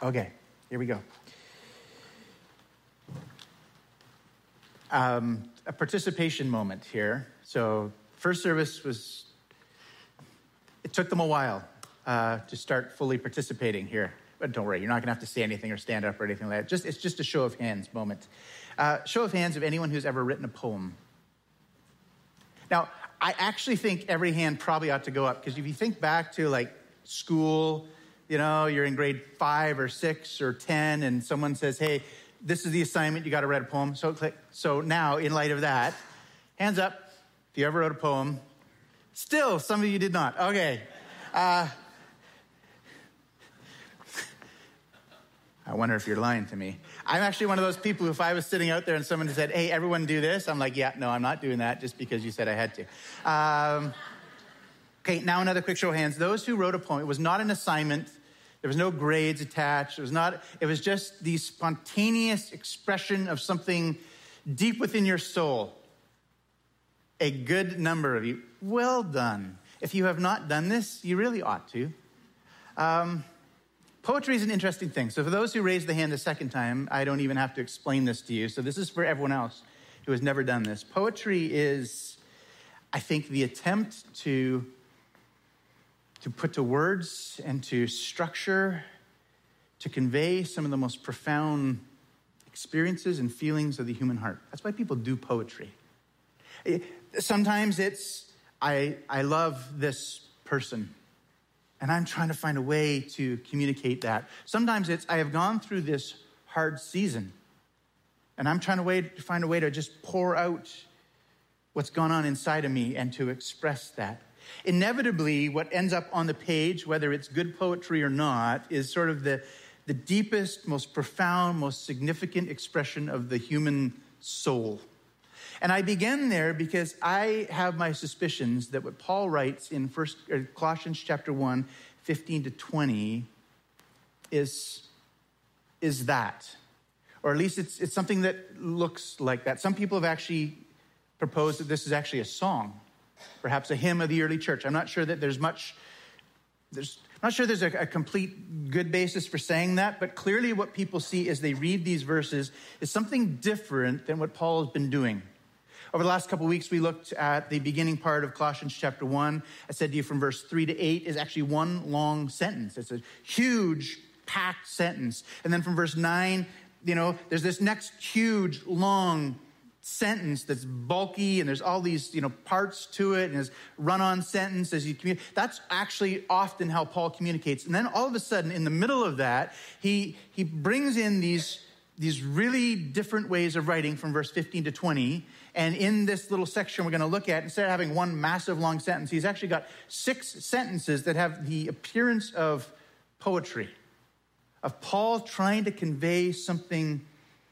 Okay, here we go. A participation moment here. So first service it took them a while to start fully participating here. But don't worry, you're not going to have to say anything or stand up or anything like that. It's just a show of hands moment. Show of hands of anyone who's ever written a poem. Now, I actually think every hand probably ought to go up, because if you think back to like school, you're in grade 5 or 6 or 10, and someone says, hey, this is the assignment, you got to write a poem. So now, in light of that, hands up if you ever wrote a poem. Still, some of you did not. Okay. I wonder if you're lying to me. I'm actually one of those people who, if I was sitting out there and someone said, hey, everyone do this, I'm like, yeah, no, I'm not doing that just because you said I had to. Okay, now another quick show of hands. Those who wrote a poem, it was not an assignment. There was no grades attached. It was just the spontaneous expression of something deep within your soul. A good number of you. Well done. If you have not done this, you really ought to. Poetry is an interesting thing. So for those who raised the hand the second time, I don't even have to explain this to you. So this is for everyone else who has never done this. Poetry is, I think, the attempt to put to words and to structure, to convey some of the most profound experiences and feelings of the human heart. That's why people do poetry. Sometimes it's, I love this person, and I'm trying to find a way to communicate that. Sometimes it's, I have gone through this hard season, and I'm trying to find a way to just pour out what's gone on inside of me and to express that. Inevitably, what ends up on the page, whether it's good poetry or not, is sort of the deepest, most profound, most significant expression of the human soul. And I begin there because I have my suspicions that what Paul writes in Colossians chapter 1, 15 to 20 is that. Or at least it's something that looks like that. Some people have actually proposed that this is actually a song, perhaps a hymn of the early church. I'm not sure that there's a complete good basis for saying that, but clearly what people see as they read these verses is something different than what Paul has been doing. Over the last couple of weeks, we looked at the beginning part of Colossians chapter 1. I said to you from verse 3 to 8 is actually one long sentence. It's a huge, packed sentence. And then from verse 9, there's this next huge, long sentence that's bulky, and there's all these, parts to it, and his run-on sentence as you communicate. That's actually often how Paul communicates. And then all of a sudden, in the middle of that, he brings in these really different ways of writing from verse 15 to 20. And in this little section we're going to look at, instead of having one massive long sentence, he's actually got 6 sentences that have the appearance of poetry, of Paul trying to convey something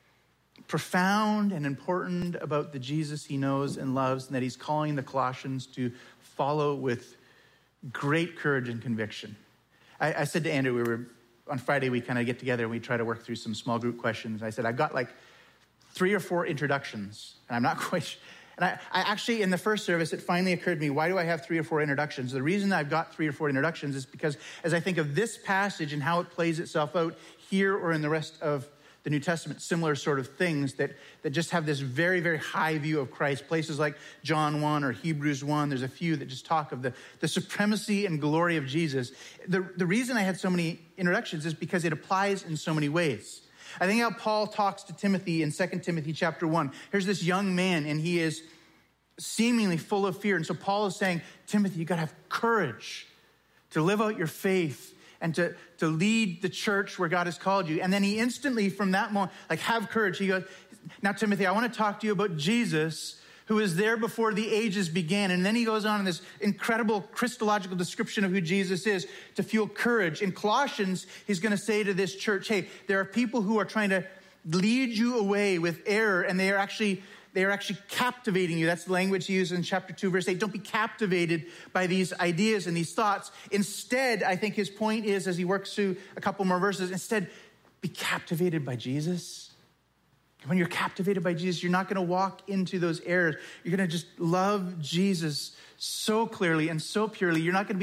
profound and important about the Jesus he knows and loves, and that he's calling the Colossians to follow with great courage and conviction. I said to Andrew, on Friday, we kind of get together and we try to work through some small group questions. I said, I've got like 3 or 4 introductions, and I'm not quite sure. And I actually, in the first service, it finally occurred to me, why do I have 3 or 4 introductions? The reason I've got 3 or 4 introductions is because as I think of this passage and how it plays itself out here or in the rest of the New Testament, similar sort of things that just have this very, very high view of Christ. Places like John 1 or Hebrews 1, there's a few that just talk of the supremacy and glory of Jesus. The reason I had so many introductions is because it applies in so many ways. I think how Paul talks to Timothy in 2 Timothy chapter 1. Here's this young man, and he is seemingly full of fear. And so Paul is saying, Timothy, you got to have courage to live out your faith and to lead the church where God has called you. And then he instantly, from that moment, have courage. He goes, now, Timothy, I want to talk to you about Jesus, who was there before the ages began. And then he goes on in this incredible Christological description of who Jesus is to fuel courage. In Colossians, he's going to say to this church, hey, there are people who are trying to lead you away with error, and they are actually captivating you. That's the language he uses in chapter 2, verse 8. Don't be captivated by these ideas and these thoughts. Instead, I think his point is, as he works through a couple more verses, instead, be captivated by Jesus. When you're captivated by Jesus, you're not going to walk into those errors. You're going to just love Jesus so clearly and so purely. You're not going to be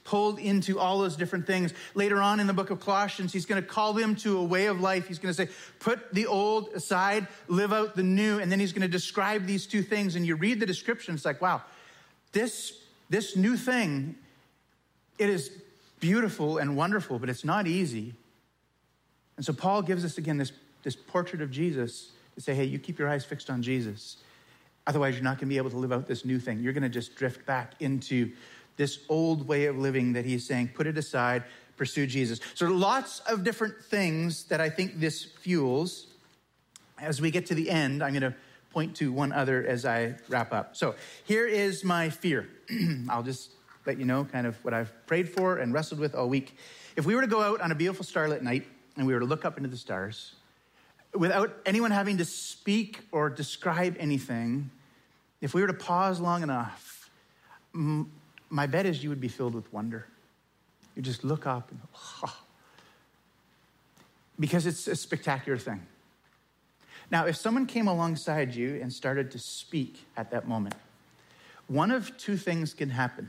pulled into all those different things. Later on in the book of Colossians, he's going to call them to a way of life. He's going to say, put the old aside, live out the new. And then he's going to describe these two things. And you read the description, it's like, wow, this new thing, it is beautiful and wonderful, but it's not easy. And so Paul gives us again this portrait of Jesus to say, hey, you keep your eyes fixed on Jesus. Otherwise, you're not going to be able to live out this new thing. You're going to just drift back into this old way of living that he's saying, put it aside, pursue Jesus. So lots of different things that I think this fuels. As we get to the end, I'm going to point to one other as I wrap up. So here is my fear. I'll just let you know kind of what I've prayed for and wrestled with all week. If we were to go out on a beautiful starlit night and we were to look up into the stars, without anyone having to speak or describe anything, if we were to pause long enough, my bet is you would be filled with wonder. You just look up and because it's a spectacular thing. Now, if someone came alongside you and started to speak at that moment, one of two things can happen.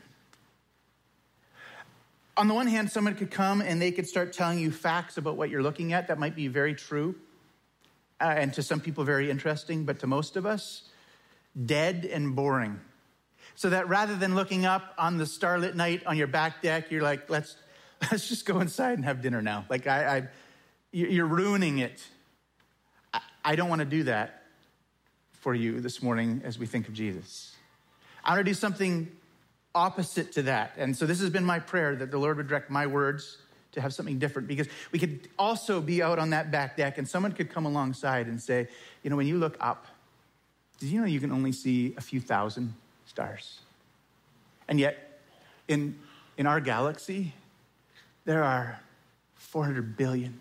On the one hand, someone could come and they could start telling you facts about what you're looking at that might be very true, and to some people very interesting, but to most of us, dead and boring. So that rather than looking up on the starlit night on your back deck, you're like, let's just go inside and have dinner now. Like you're ruining it. I don't want to do that for you this morning as we think of Jesus. I want to do something opposite to that. And so this has been my prayer, that the Lord would direct my words to have something different, because we could also be out on that back deck and someone could come alongside and say, you know, when you look up, did you know you can only see a few thousand stars? And yet in our galaxy, there are 400 billion.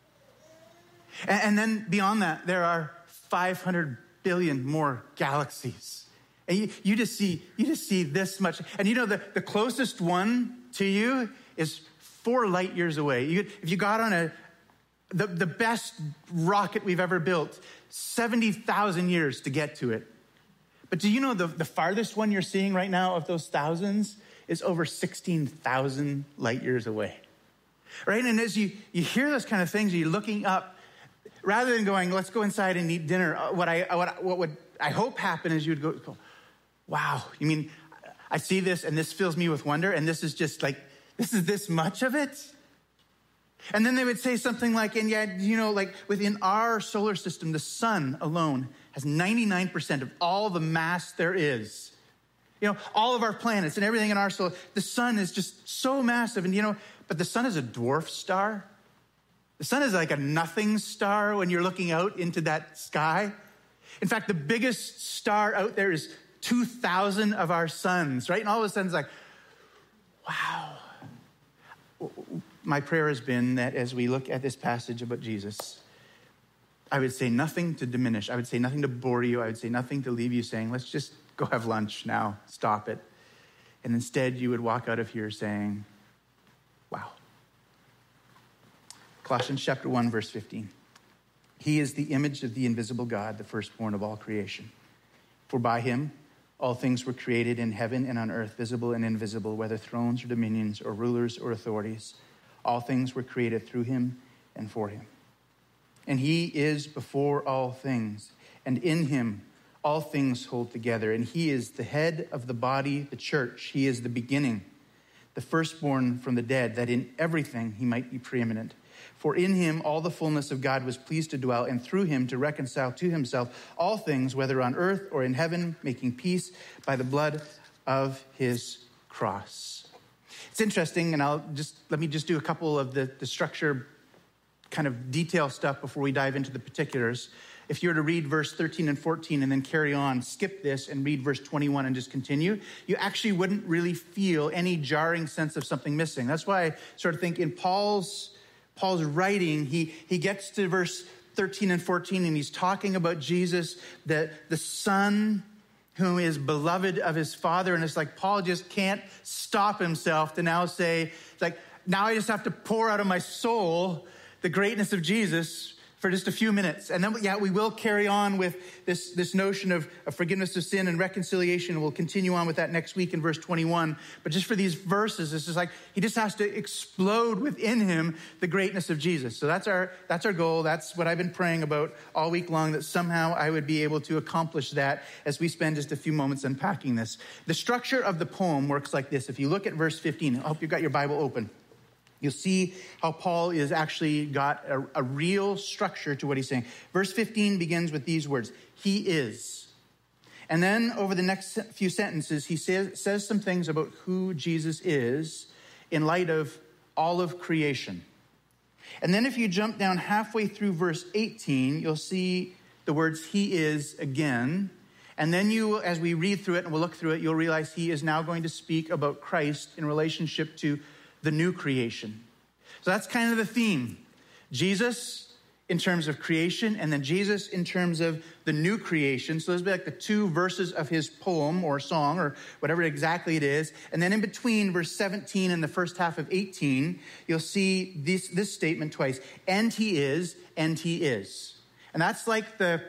And then beyond that, there are 500 billion more galaxies. And you just see this much. And you know, the closest one to you is 4 light years away. If you got on the best rocket we've ever built, 70,000 years to get to it. But do you know the farthest one you're seeing right now of those thousands is over 16,000 light years away, right? And as you hear those kind of things, you're looking up, rather than going, let's go inside and eat dinner, what would I hope happen is you would go, wow, you mean, I see this and this fills me with wonder, and this is just like, this is this much of it? And then they would say something like, and yet, you know, like within our solar system, the sun alone has 99% of all the mass there is. You know, all of our planets and everything in our solar, the sun is just so massive. And, you know, but the sun is a dwarf star. The sun is like a nothing star when you're looking out into that sky. In fact, the biggest star out there is 2,000 of our suns, right? And all of a sudden it's like, wow. My prayer has been that as we look at this passage about Jesus, I would say nothing to diminish. I would say nothing to bore you. I would say nothing to leave you saying, let's just go have lunch now, stop it. And instead you would walk out of here saying, wow. Colossians chapter 1, verse 15. He is the image of the invisible God, the firstborn of all creation. For by him all things were created in heaven and on earth, visible and invisible, whether thrones or dominions or rulers or authorities. All things were created through him and for him. And he is before all things, and in him all things hold together. And he is the head of the body, the church. He is the beginning, the firstborn from the dead, that in everything he might be preeminent. For in him all the fullness of God was pleased to dwell, and through him to reconcile to himself all things, whether on earth or in heaven, making peace by the blood of his cross. It's interesting, and let me just do a couple of the structure kind of detail stuff before we dive into the particulars. If you were to read verse 13 and 14 and then carry on, skip this and read verse 21 and just continue, you actually wouldn't really feel any jarring sense of something missing. That's why I sort of think in Paul's writing, he gets to verse 13 and 14 and he's talking about Jesus, the Son who is beloved of his Father. And it's like Paul just can't stop himself to now say, like, now I just have to pour out of my soul the greatness of Jesus for just a few minutes. And then, we will carry on with this notion of forgiveness of sin and reconciliation. We'll continue on with that next week in verse 21. But just for these verses, it's just like he just has to explode within him the greatness of Jesus. So that's our goal. That's what I've been praying about all week long, that somehow I would be able to accomplish that as we spend just a few moments unpacking this. The structure of the poem works like this. If you look at verse 15, I hope you've got your Bible open. You'll see how Paul is actually got a real structure to what he's saying. Verse 15 begins with these words, he is. And then over the next few sentences, he says some things about who Jesus is in light of all of creation. And then if you jump down halfway through verse 18, you'll see the words he is again. And then as we read through it and we'll look through it, you'll realize he is now going to speak about Christ in relationship to the new creation. So that's kind of the theme. Jesus in terms of creation, and then Jesus in terms of the new creation. So those would be like the two verses of his poem or song or whatever exactly it is. And then in between verse 17 and the first half of 18, you'll see this statement twice. And he is, and he is. And that's like the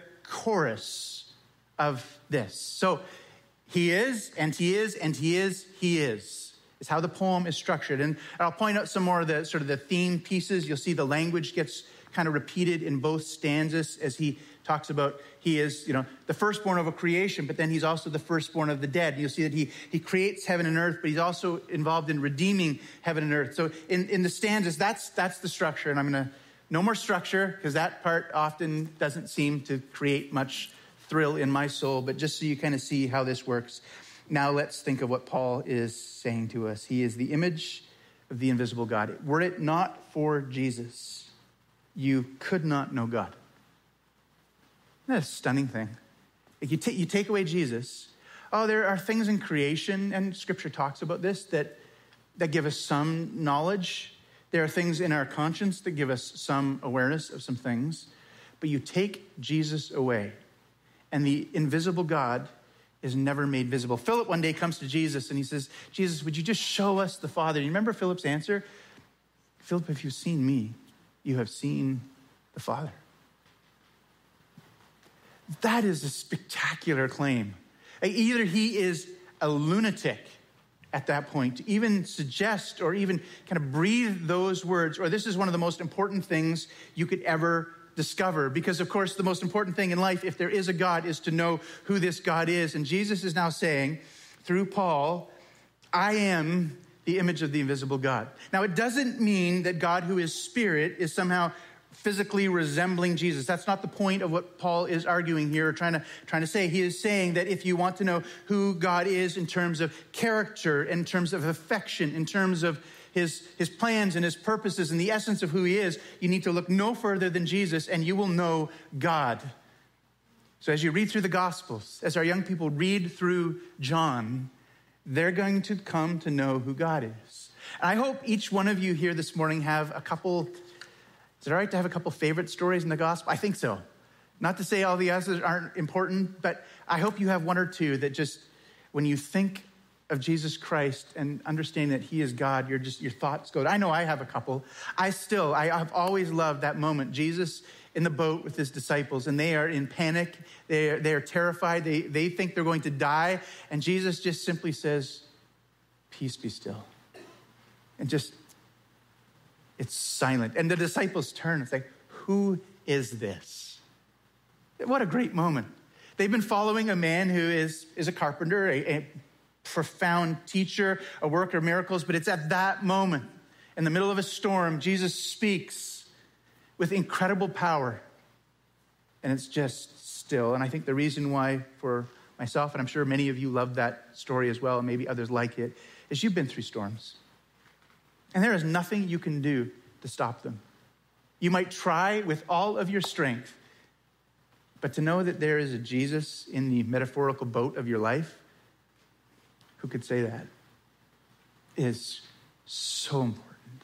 chorus of this. So he is, and he is, and he is, he is how the poem is structured. And I'll point out some more of the sort of the theme pieces. You'll see the language gets kind of repeated in both stanzas as he talks about he is, the firstborn of a creation, but then he's also the firstborn of the dead. And you'll see that he creates heaven and earth, but he's also involved in redeeming heaven and earth. So in the stanzas, that's the structure. And I'm going to, no more structure, because that part often doesn't seem to create much thrill in my soul, but just so you kind of see how this works. Now let's think of what Paul is saying to us. He is the image of the invisible God. Were it not for Jesus, you could not know God. Isn't that a stunning thing? Like you take away Jesus. Oh, there are things in creation, and Scripture talks about this, that give us some knowledge. There are things in our conscience that give us some awareness of some things. But you take Jesus away, and the invisible God is never made visible. Philip one day comes to Jesus and he says, Jesus, would you just show us the Father? You remember Philip's answer? Philip, if you've seen me, you have seen the Father. That is a spectacular claim. Either he is a lunatic at that point to even suggest or even kind of breathe those words, or this is one of the most important things you could ever discover, because of course the most important thing in life, if there is a God, is to know who this God is. And Jesus is now saying through Paul, I am the image of the invisible God. Now it doesn't mean that God, who is spirit, is somehow physically resembling Jesus. That's not the point of what Paul is arguing here, or trying to say. He is saying that if you want to know who God is in terms of character, in terms of affection, in terms of his plans and his purposes and the essence of who he is, you need to look no further than Jesus and you will know God. So as you read through the Gospels, as our young people read through John, they're going to come to know who God is. And I hope each one of you here this morning have a couple, is it all right to have a couple favorite stories in the Gospel? I think so. Not to say all the others aren't important, but I hope you have one or two that just, when you think of Jesus Christ and understanding that he is God, your thoughts go. I know I have a couple. I have always loved that moment. Jesus in the boat with his disciples, and they are in panic. They are terrified. They think they're going to die. And Jesus just simply says, peace be still. And it's silent. And the disciples turn and say, who is this? What a great moment. They've been following a man who is a carpenter, a profound teacher, a worker of miracles, but it's at that moment, in the middle of a storm, Jesus speaks with incredible power, and it's just still. And I think the reason why, for myself, and I'm sure many of you love that story as well, and maybe others like it, is you've been through storms, and there is nothing you can do to stop them. You might try with all of your strength, but to know that there is a Jesus in the metaphorical boat of your life, who could say that, is so important.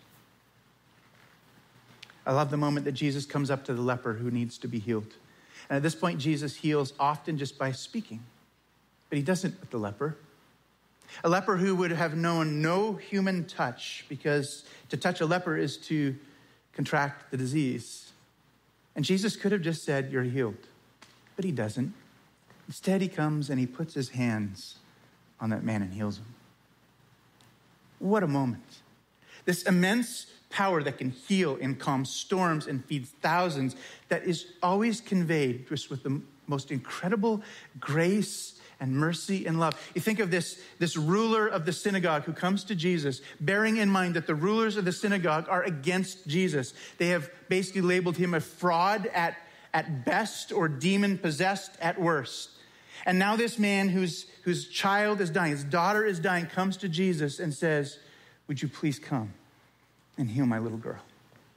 I love the moment that Jesus comes up to the leper who needs to be healed. And at this point, Jesus heals often just by speaking. But he doesn't with the leper. A leper who would have known no human touch, because to touch a leper is to contract the disease. And Jesus could have just said, you're healed. But he doesn't. Instead, he comes and he puts his hands on that man and heals him. What a moment. This immense power that can heal and calm storms and feed thousands, that is always conveyed just with the most incredible grace and mercy and love. You think of this ruler of the synagogue who comes to Jesus, bearing in mind that the rulers of the synagogue are against Jesus. They have basically labeled him a fraud at best or demon-possessed at worst. And now this man whose child is dying, his daughter is dying, comes to Jesus and says, would you please come and heal my little girl?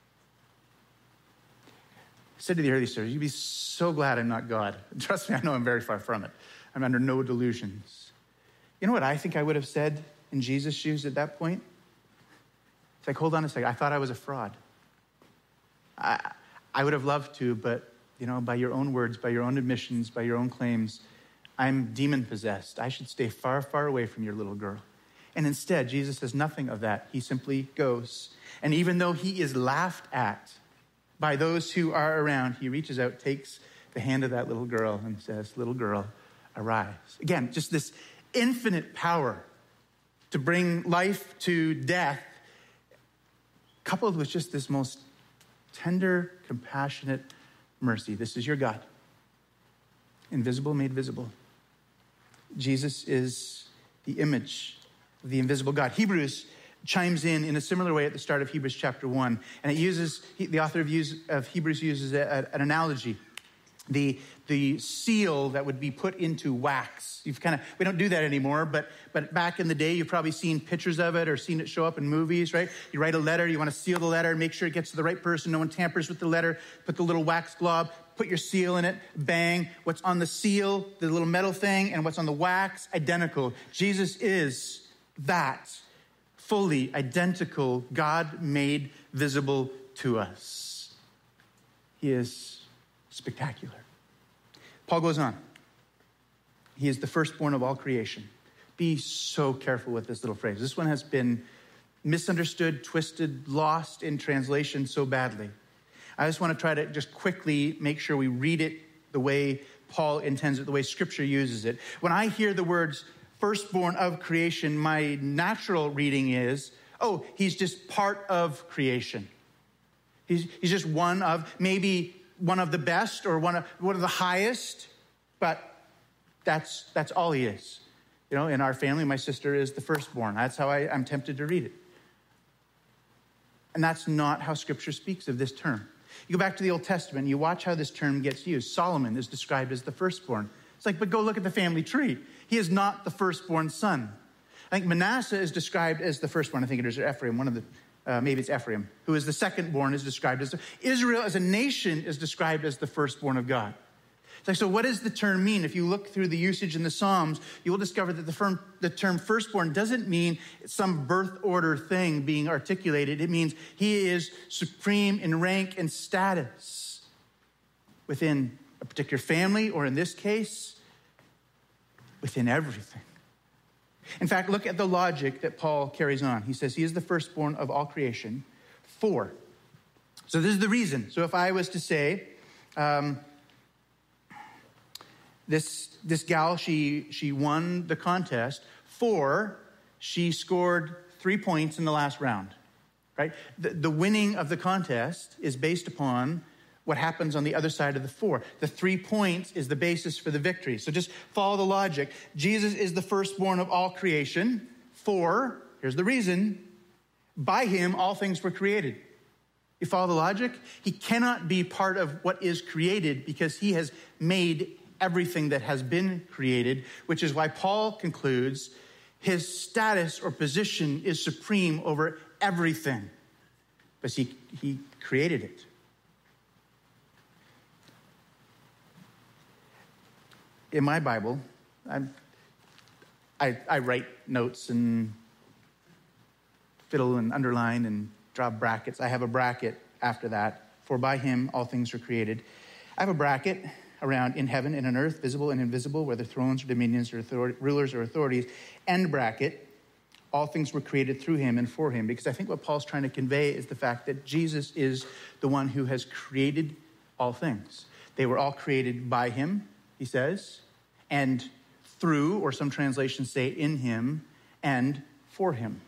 I said to the early service, you'd be so glad I'm not God. Trust me, I know I'm very far from it. I'm under no delusions. You know what I think I would have said in Jesus' shoes at that point? It's like, hold on a second. I thought I was a fraud. I would have loved to, but, by your own words, by your own admissions, by your own claims, I'm demon-possessed. I should stay far, far away from your little girl. And instead, Jesus says nothing of that. He simply goes. And even though he is laughed at by those who are around, he reaches out, takes the hand of that little girl and says, little girl, arise. Again, just this infinite power to bring life to death, coupled with just this most tender, compassionate mercy. This is your God. Invisible made visible. Jesus is the image of the invisible God. Hebrews chimes in a similar way at the start of Hebrews chapter 1. And the author of Hebrews uses an analogy. The seal that would be put into wax. We don't do that anymore, but back in the day, you've probably seen pictures of it or seen it show up in movies, right? You write a letter, you want to seal the letter, make sure it gets to the right person, no one tampers with the letter, put the little wax glob, put your seal in it, bang. What's on the seal, the little metal thing, and what's on the wax, identical. Jesus is that, fully identical, God made visible to us. He is spectacular. Paul goes on. He is the firstborn of all creation. Be so careful with this little phrase. This one has been misunderstood, twisted, lost in translation so badly. I just want to try to just quickly make sure we read it the way Paul intends it, the way Scripture uses it. When I hear the words firstborn of creation, my natural reading is, he's just part of creation. He's just one of, maybe one of the best or one of the highest, but that's all he is. In our family, my sister is the firstborn. That's how I'm tempted to read it. And that's not how Scripture speaks of this term. You go back to the Old Testament, you watch how this term gets used. Solomon is described as the firstborn. It's like, but go look at the family tree. He is not the firstborn son. I think Manasseh is described as the firstborn. I think it is Ephraim, maybe it's Ephraim, who is the secondborn, is described as Israel as a nation is described as the firstborn of God. It's like, so what does the term mean? If you look through the usage in the Psalms, you will discover that the term firstborn doesn't mean some birth order thing being articulated. It means he is supreme in rank and status within a particular family, or in this case, within everything. In fact, look at the logic that Paul carries on. He says he is the firstborn of all creation for. So this is the reason. So if I was to say, this gal, she won the contest for she scored 3 points in the last round, right? The winning of the contest is based upon what happens on the other side of the 4. The 3 points is the basis for the victory. So just follow the logic. Jesus is the firstborn of all creation. For, here's the reason, by him all things were created. You follow the logic? He cannot be part of what is created because he has made everything that has been created, which is why Paul concludes his status or position is supreme over everything because he created it. In my Bible, I write notes and fiddle and underline and draw brackets. I have a bracket after that. For by him all things are created. I have a bracket around in heaven and on earth, visible and invisible, whether thrones or dominions or rulers or authorities. End bracket, all things were created through him and for him. Because I think what Paul's trying to convey is the fact that Jesus is the one who has created all things. They were all created by him, he says, and through, or some translations say in him, and for him.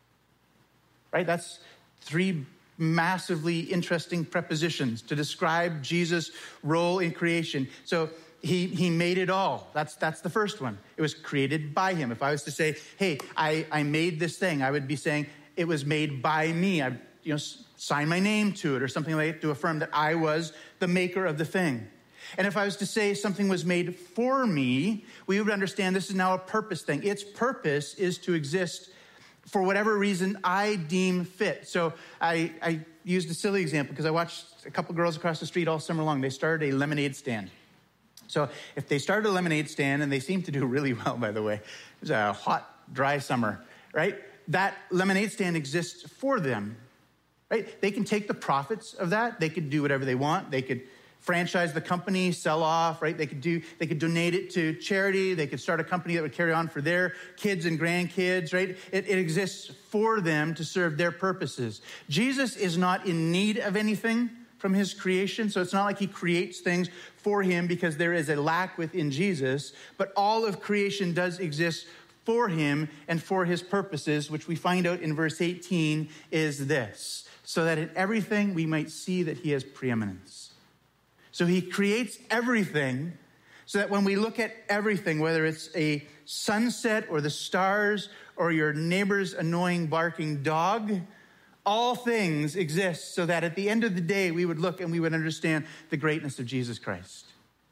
Right? That's three massively interesting prepositions to describe Jesus' role in creation. So he made it all. That's the first one. It was created by him. If I was to say, hey, I made this thing, I would be saying it was made by me. I sign my name to it or something like that to affirm that I was the maker of the thing. And if I was to say something was made for me, we would understand this is now a purpose thing. Its purpose is to exist for whatever reason I deem fit. So I used a silly example because I watched a couple girls across the street all summer long. They started a lemonade stand. So if they started a lemonade stand, and they seem to do really well, by the way, it was a hot, dry summer, right? That lemonade stand exists for them, right? They can take the profits of that. They could do whatever they want. They could franchise the company, sell off, right? They could donate it to charity. They could start a company that would carry on for their kids and grandkids, right? It exists for them to serve their purposes. Jesus is not in need of anything from his creation, so it's not like he creates things for him because there is a lack within Jesus, but all of creation does exist for him and for his purposes, which we find out in verse 18 is this, so that in everything we might see that he has preeminence. So he creates everything so that when we look at everything, whether it's a sunset or the stars or your neighbor's annoying barking dog, all things exist so that at the end of the day, we would look and we would understand the greatness of Jesus Christ.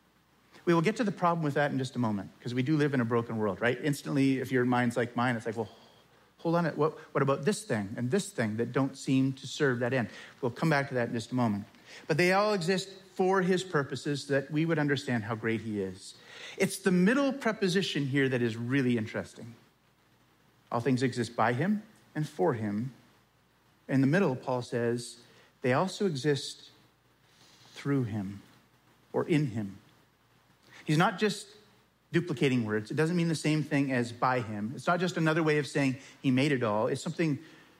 We will get to the problem with that in just a moment because we do live in a broken world, right? Instantly, if your mind's like mine, it's like, well, hold on. What about this thing and this thing that don't seem to serve that end? We'll come back to that in just a moment. But they all exist for his purposes so that we would understand how great he is. It's the middle preposition here that is really interesting. All things exist by him and for him. In the middle, Paul says, they also exist through him or in him. He's not just duplicating words. It doesn't mean the same thing as by him. It's not just another way of saying he made it all. It's something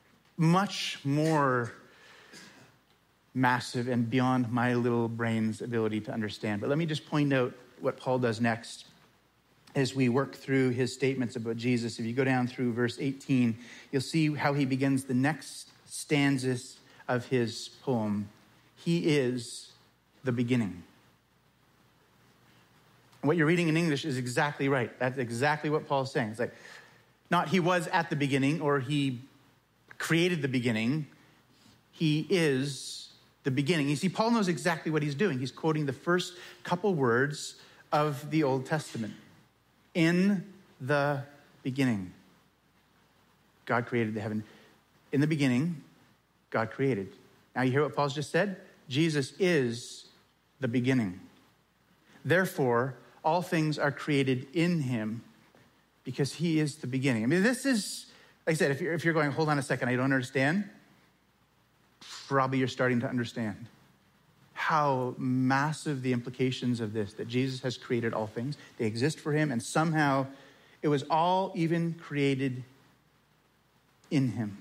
much more massive and beyond my little brain's ability to understand. But let me just point out what Paul does next as we work through his statements about Jesus. If you go down through verse 18, you'll see how he begins the next stanzas of his poem. He is the beginning. And what you're reading in English is exactly right. That's exactly what Paul's saying. It's like, not he was at the beginning or he created the beginning. He is the beginning. You see, Paul knows exactly what he's doing. He's quoting the first couple words of the Old Testament. In the beginning, God created the heaven. In the beginning, God created. Now you hear what Paul's just said? Jesus is the beginning. Therefore, all things are created in him because he is the beginning. I mean, this is, like I said, if you're going, hold on a second, I don't understand, probably you're starting to understand how massive the implications of this, that Jesus has created all things. They exist for him, and somehow it was all even created in him.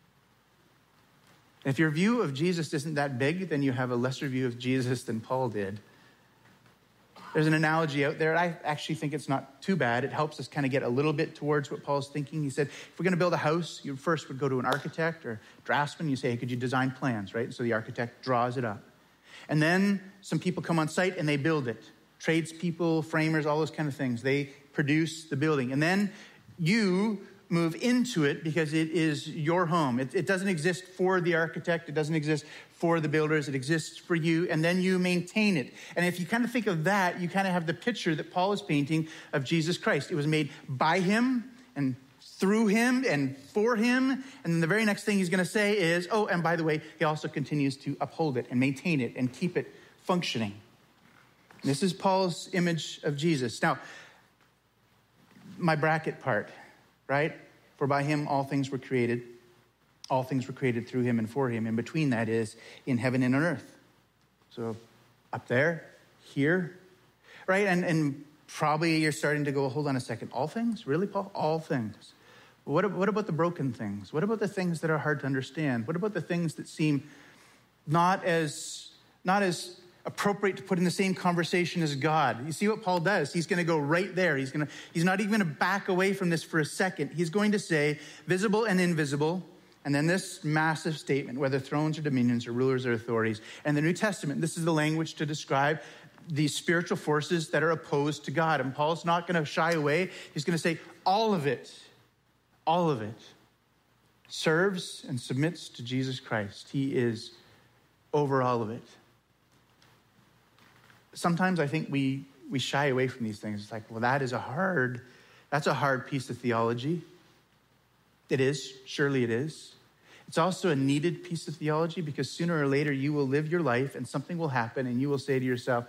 If your view of Jesus isn't that big, then you have a lesser view of Jesus than Paul did. There's an analogy out there. I actually think it's not too bad. It helps us kind of get a little bit towards what Paul's thinking. He said, if we're going to build a house, you first would go to an architect or draftsman. You say, hey, could you design plans, right? So the architect draws it up. And then some people come on site and they build it. Tradespeople, framers, all those kind of things. They produce the building. And then you move into it because it is your home. It doesn't exist for the architect. It doesn't exist for the builders. It exists for you, and then you maintain it. And if you kind of think of that, you kind of have the picture that Paul is painting of Jesus Christ. It was made by him and through him and for him. And then the very next thing he's going to say is, oh, and by the way, he also continues to uphold it and maintain it and keep it functioning. This is Paul's image of Jesus. Now, my bracket part, right? For by him all things were created. All things were created through him and for him. In between that is in heaven and on earth. So up there, here, right? And probably you're starting to go, hold on a second. All things? Really, Paul? All things. What about the broken things? What about the things that are hard to understand? What about the things that seem not as appropriate to put in the same conversation as God. You see what Paul does? He's going to go right there. He's not even going to back away from this for a second. He's going to say visible and invisible, and then this massive statement, whether thrones or dominions or rulers or authorities. And the New Testament, this is the language to describe these spiritual forces that are opposed to God. And Paul's not going to shy away. He's going to say all of it serves and submits to Jesus Christ. He is over all of it. Sometimes I think we shy away from these things. It's like, well, that's a hard piece of theology. It is, surely it is. It's also a needed piece of theology because sooner or later you will live your life and something will happen and you will say to yourself,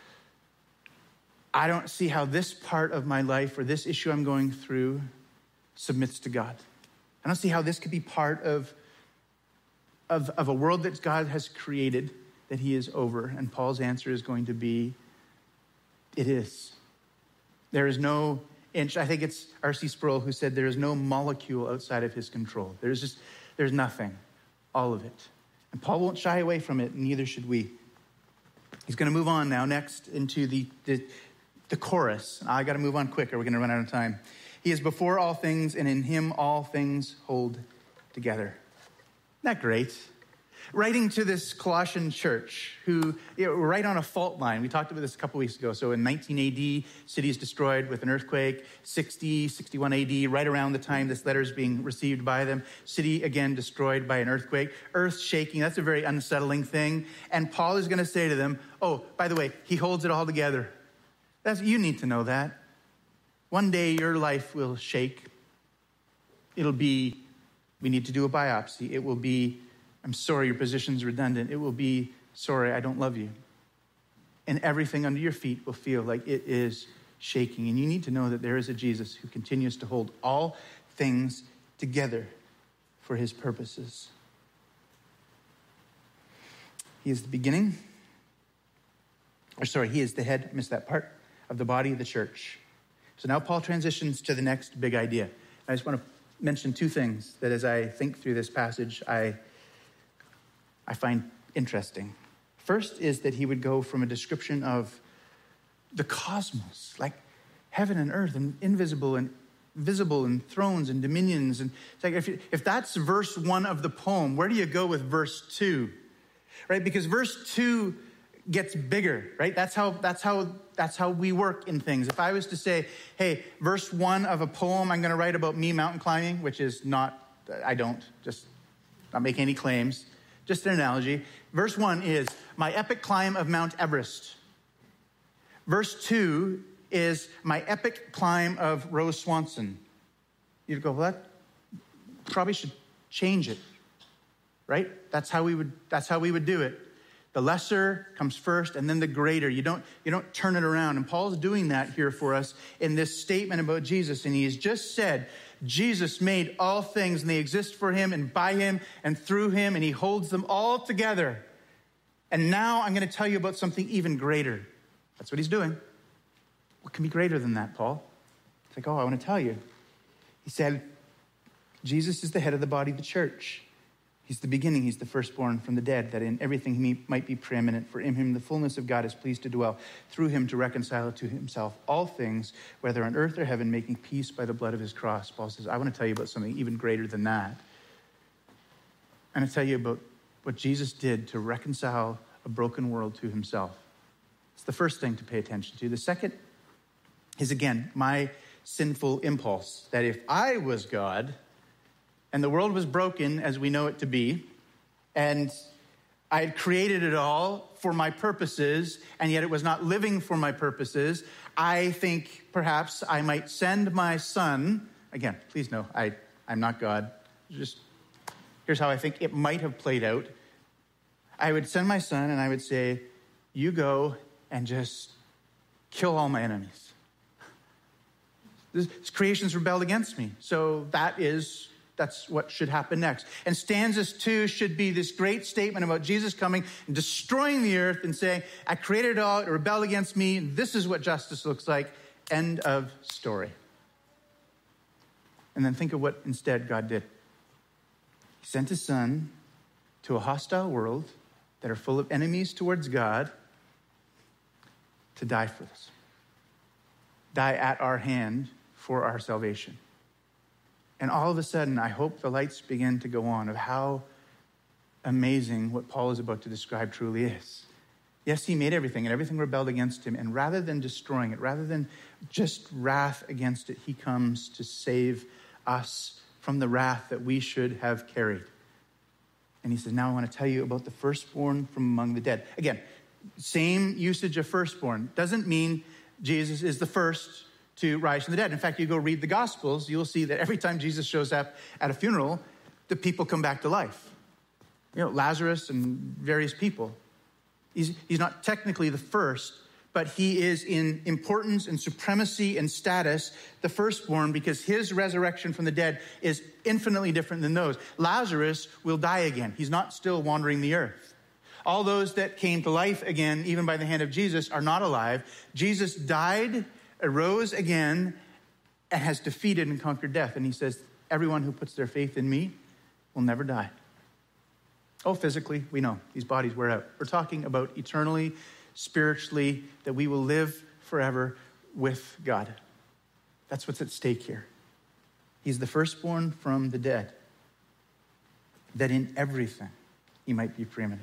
I don't see how this part of my life or this issue I'm going through submits to God. I don't see how this could be part of a world that God has created that he is over. And Paul's answer is going to be, it is. There is no inch. I think it's R.C. Sproul who said there is no molecule outside of his control. There's nothing, all of it. And Paul won't shy away from it, and neither should we. He's going to move on now next into the chorus. I got to move on quick or we're going to run out of time. He is before all things, and in him all things hold together. Isn't that great? Writing to this Colossian church who, right on a fault line. We talked about this a couple weeks ago. So in 19 AD, city is destroyed with an earthquake. 61 AD, right around the time this letter is being received by them. City again destroyed by an earthquake. Earth shaking, that's a very unsettling thing. And Paul is going to say to them, oh, by the way, he holds it all together. You need to know that. One day your life will shake. It'll be, we need to do a biopsy. It will be, I'm sorry, your position's redundant. It will be, sorry, I don't love you. And everything under your feet will feel like it is shaking. And you need to know that there is a Jesus who continues to hold all things together for his purposes. He is the beginning. He is the head, I missed that part, of the body of the church. So now Paul transitions to the next big idea. I just want to mention two things that as I think through this passage, I find interesting. First is that he would go from a description of the cosmos, like heaven and earth and invisible and visible and thrones and dominions. And it's like if that's verse 1 of the poem, where do you go with verse 2? Right? Because verse 2 gets bigger, right? That's how we work in things. If I was to say, hey, verse 1 of a poem I'm going to write about me mountain climbing, which is not making any claims, just an analogy. Verse 1 is my epic climb of Mount Everest. Verse 2 is my epic climb of Rose Swanson. You'd go, well, that probably should change it, right? That's how we would do it. The lesser comes first, and then the greater. You don't turn it around. And Paul's doing that here for us in this statement about Jesus. And he has just said, Jesus made all things, and they exist for him and by him and through him, and he holds them all together. And now I'm going to tell you about something even greater. That's what he's doing. What can be greater than that, Paul? It's like, I want to tell you. He said, Jesus is the head of the body of the church. He's the beginning. He's the firstborn from the dead, that in everything he might be preeminent. For in him the fullness of God is pleased to dwell, through him to reconcile to himself all things, whether on earth or heaven, making peace by the blood of his cross. Paul says, I want to tell you about something even greater than that. I'm going to tell you about what Jesus did to reconcile a broken world to himself. It's the first thing to pay attention to. The second is, again, my sinful impulse, that if I was God and the world was broken as we know it to be, and I had created it all for my purposes, and yet it was not living for my purposes, I think perhaps I might send my son, again, please know, I'm not God, just here's how I think it might have played out. I would send my son and I would say, you go and just kill all my enemies. This creation's rebelled against me, so that's what should happen next. And stanzas 2 should be this great statement about Jesus coming and destroying the earth and saying, I created it all, it rebelled against me, and this is what justice looks like. End of story. And then think of what instead God did. He sent his son to a hostile world that are full of enemies towards God, to die for us, die at our hand for our salvation. And all of a sudden, I hope the lights begin to go on of how amazing what Paul is about to describe truly is. Yes, he made everything, and everything rebelled against him. And rather than destroying it, rather than just wrath against it, he comes to save us from the wrath that we should have carried. And he says, now I want to tell you about the firstborn from among the dead. Again, same usage of firstborn. Doesn't mean Jesus is the first to rise from the dead. In fact, you go read the Gospels, you'll see that every time Jesus shows up at a funeral, the people come back to life. You know, Lazarus and various people. He's not technically the first, but he is in importance and supremacy and status the firstborn, because his resurrection from the dead is infinitely different than those. Lazarus will die again. He's not still wandering the earth. All those that came to life again, even by the hand of Jesus, are not alive. Jesus died, arose again, and has defeated and conquered death. And he says, everyone who puts their faith in me will never die. Oh, physically, we know these bodies wear out. We're talking about eternally, spiritually, that we will live forever with God. That's what's at stake here. He's the firstborn from the dead, that in everything he might be preeminent.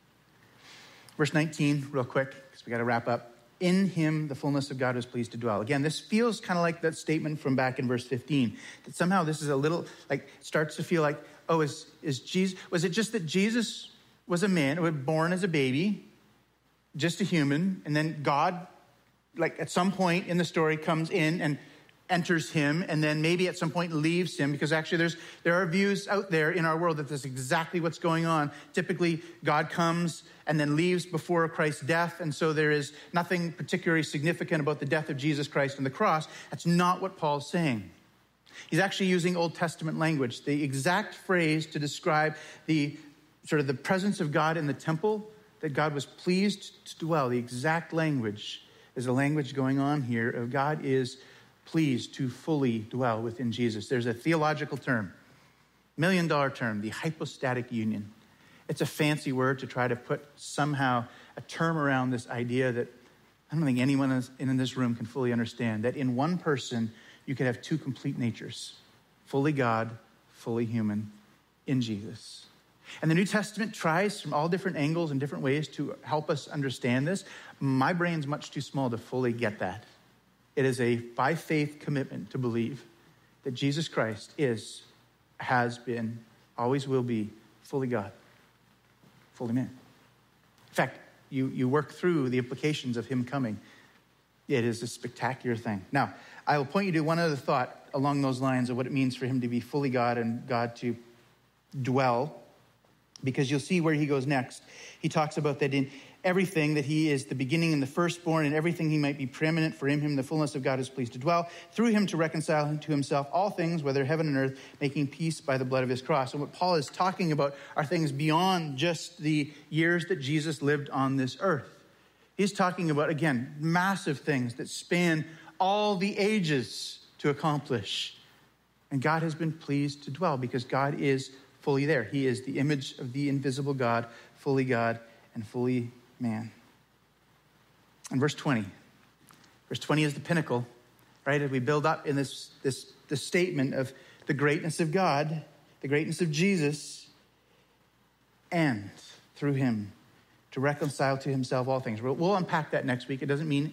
Verse 19, real quick, because we got to wrap up. In him, the fullness of God was pleased to dwell. Again, this feels kind of like that statement from back in verse 15, that somehow this is a little, like, starts to feel like, oh, is Jesus, was it just that Jesus was a man, was born as a baby, just a human, and then God, like, at some point in the story comes in and enters him, and then maybe at some point leaves him? Because actually there are views out there in our world that that's exactly what's going on. Typically, God comes and then leaves before Christ's death, and so there is nothing particularly significant about the death of Jesus Christ on the cross. That's not what Paul's saying. He's actually using Old Testament language. The exact phrase to describe the sort of the presence of God in the temple, that God was pleased to dwell. The exact language is the language going on here of God is pleased to fully dwell within Jesus. There's a theological term, $1 million term, the hypostatic union. It's a fancy word to try to put somehow a term around this idea that I don't think anyone in this room can fully understand, that in one person you could have two complete natures, fully God, fully human, in Jesus. And the New Testament tries from all different angles and different ways to help us understand this. My brain's much too small to fully get that. It is a by faith commitment to believe that Jesus Christ is, has been, always will be fully God, fully man. In fact, you work through the implications of him coming. It is a spectacular thing. Now, I will point you to one other thought along those lines of what it means for him to be fully God and God to dwell, because you'll see where he goes next. He talks about that in everything, that he is the beginning and the firstborn, and everything he might be preeminent. For in him the fullness of God is pleased to dwell, through him to reconcile to himself all things, whether heaven and earth, making peace by the blood of his cross. And what Paul is talking about are things beyond just the years that Jesus lived on this earth. He's talking about, again, massive things that span all the ages to accomplish. And God has been pleased to dwell because God is fully there. He is the image of the invisible God and fully man. And verse 20. Verse 20 is the pinnacle, right? As we build up in this statement of the greatness of God, the greatness of Jesus, and through him to reconcile to himself all things. We'll unpack that next week. It doesn't mean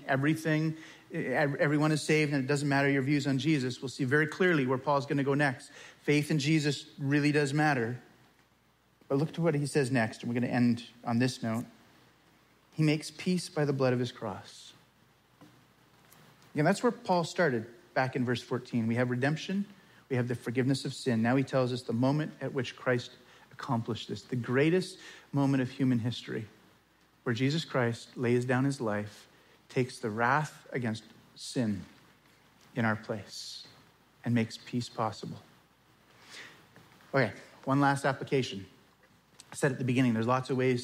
everyone is saved, and it doesn't matter your views on Jesus. We'll see very clearly where Paul's going to go next. Faith in Jesus really does matter. But look to what he says next, and we're going to end on this note. He makes peace by the blood of his cross. Again, that's where Paul started back in verse 14. We have redemption. We have the forgiveness of sin. Now he tells us the moment at which Christ accomplished this, the greatest moment of human history, where Jesus Christ lays down his life, takes the wrath against sin in our place, and makes peace possible. Okay, one last application. I said at the beginning, there's lots of ways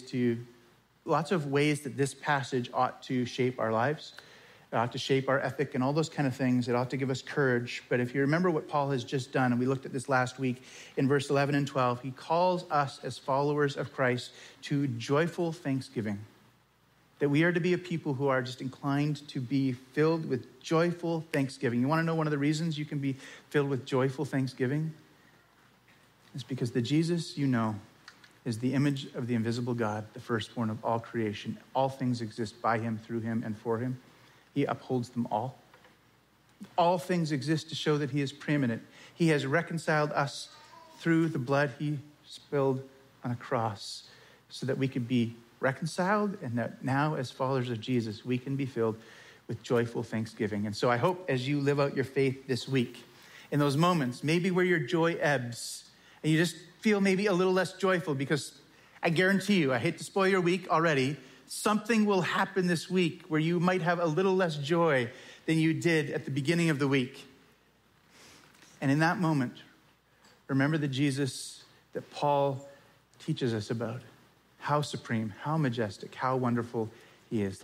that this passage ought to shape our lives. It ought to shape our ethic and all those kind of things. It ought to give us courage. But if you remember what Paul has just done, and we looked at this last week in verse 11 and 12, he calls us as followers of Christ to joyful thanksgiving. that we are to be a people who are just inclined to be filled with joyful thanksgiving. You want to know one of the reasons you can be filled with joyful thanksgiving? It's because the Jesus you know is the image of the invisible God, the firstborn of all creation. All things exist by him, through him, and for him. He upholds them all. All things exist to show that he is preeminent. He has reconciled us through the blood he spilled on a cross so that we could be reconciled, and that now as followers of Jesus, we can be filled with joyful thanksgiving. And so I hope as you live out your faith this week, in those moments, maybe where your joy ebbs, and you just feel maybe a little less joyful, because I guarantee you, I hate to spoil your week already, something will happen this week where you might have a little less joy than you did at the beginning of the week. And in that moment, remember the Jesus that Paul teaches us about. How supreme, how majestic, how wonderful he is.